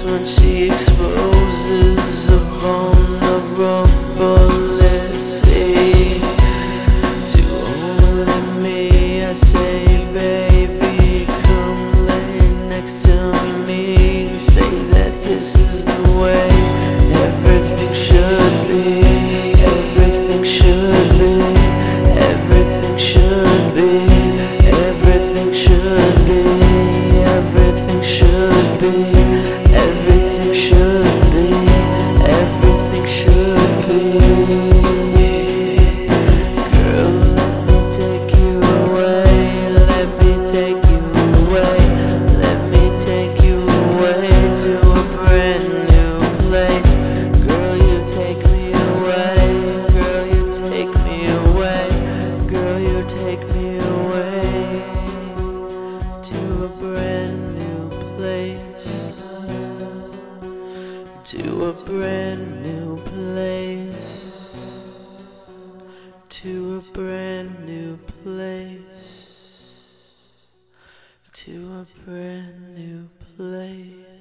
That's when she exposes a vulnerability to only me. I say, baby, come lay next to me. Say that this is the way everything should be. Everything should be. Everything should be. Everything should be. Everything should be. Everything should be. Everything should be. Girl, let me take you away. Let me take you away. Let me take you away to a brand new place. Girl, you take me away. Girl, you take me away. Girl, you take me away to a brand new place. To a brand new place. To a brand new place. To a brand new place.